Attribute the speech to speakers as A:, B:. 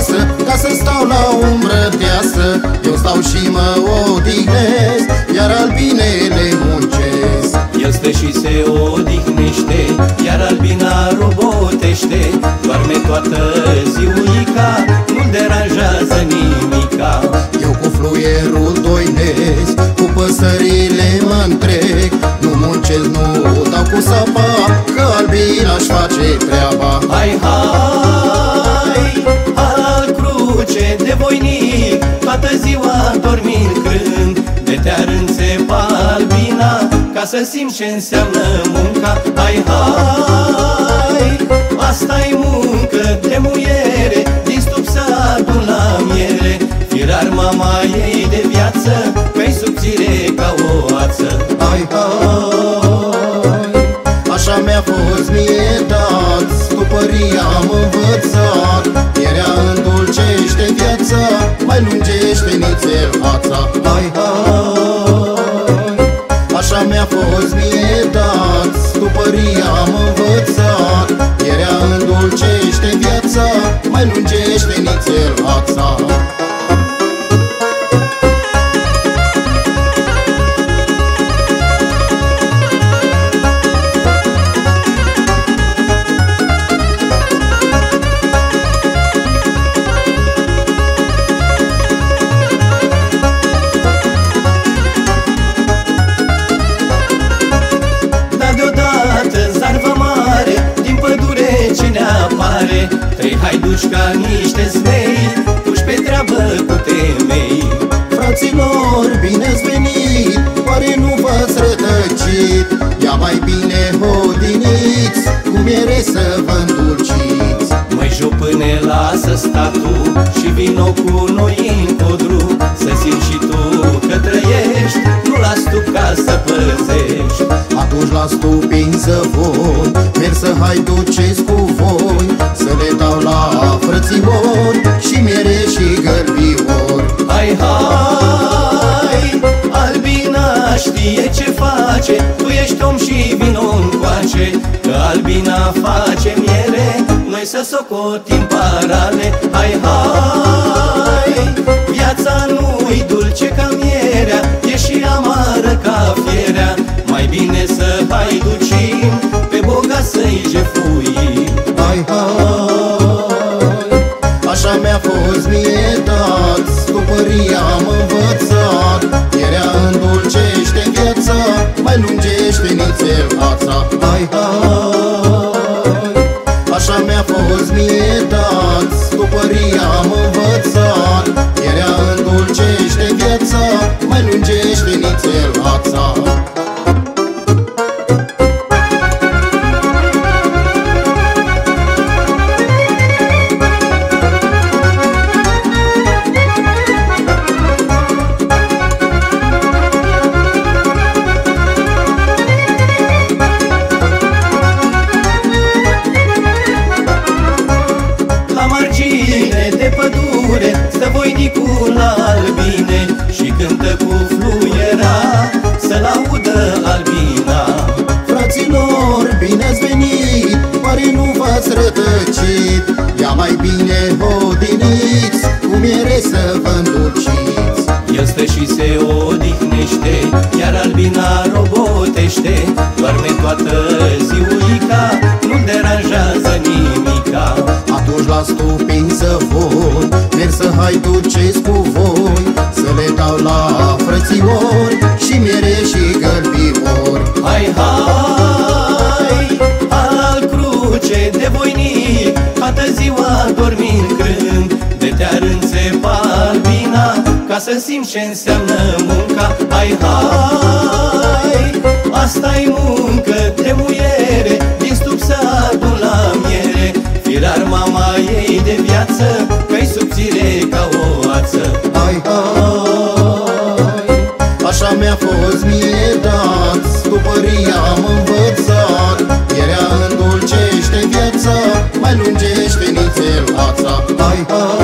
A: frumoasă, ca să stau la umbră deasă. Eu stau și mă odihnesc, iar albinele muncesc.
B: El stă și se odihnește, iar albina robotește. Doarme toată ziuica, nu-l deranjează nimica.
A: Eu cu fluierul doinesc, cu păsările mă-ntrec. Nu muncesc, nu dau cu sapa, că albina-și face treaba.
B: Hai, hai, al cruce de voinic, toată ziua dormind crând. De te-ar înțepa albina, ca să simți ce înseamnă munca. Hai, hai, asta-i muncă de muiere, din stup să adun la miere. Firar mama ei de viață, că-i subțire ca o ață.
A: Hai, hai, așa mi-a fost mie dat, stupăria am învățat. Mierea îndulcește viața, mai lungește nițel ața. Hai, hai, așa mi-a fost mie dat, stupăria am învățat. Mierea îndulcește viața, mai lungește nițel ața.
B: Trei haiduci ca niște zmei, puși pe treabă cu temei.
A: Fraților, bine-ați venit, oare nu v-ați rătăcit? Ia mai bine hodiniți, cu miere să vă îndulciți.
B: Măi jupâne, lasă statul și vino cu noi în codru, să simți și tu că trăiești, nu la stup ca să păzești.
A: Atunci la stupin zăvon, merg să haiducesc cu voi, să le dau la frățiori și miere și gărbiori.
B: Hai, hai, albina știe ce face, tu ești om și vino încoace, că albina face miere, noi să socotim parale. Hai, hai, viața nu-i dulce ca mierea, e și amară ca fierea. Mai bine să haiducim, pe boga să-i jefuim.
A: Hai, hai, așa mi-a fost mie dat, stupăria am învățat. Mierea îndulcește viața, mai lungește nițel ața. Hai, hai, așa mi-a fost mie dat, stupăria am învățat. Mierea îndulcește viața, mai lungește nițel ața.
B: De pădure stă voinicul la albine și cântă cu fluiera, să-l audă albina.
A: Fraților, bine-ați venit, oare nu v-ați rătăcit? Ia mai bine hodiniți, cu miere să vă îndulciți.
B: El stă și se odihnește, iar albina robotește. Doarme toată ziuica, nu-l deranjează nimica.
A: Atunci la stupin zăvon, merg să haiducesc cu voi, să le dau la frățiori și miere și gărbiori.
B: Hai, hai, al cruce de voinic, toată ziua dormind crând. De te-ar înțepa albina, ca să simți ce înseamnă munca. Hai, hai, asta-i muncă de muiere, din stup să adun la miere. Firar mama ei de viață, că-i subțire ca o ață.
A: Hai, hai, așa mi-a fost mie dat, stupăria am învățat. Mierea îndulcește viața, mai lungește nițel ața. Hai, hai.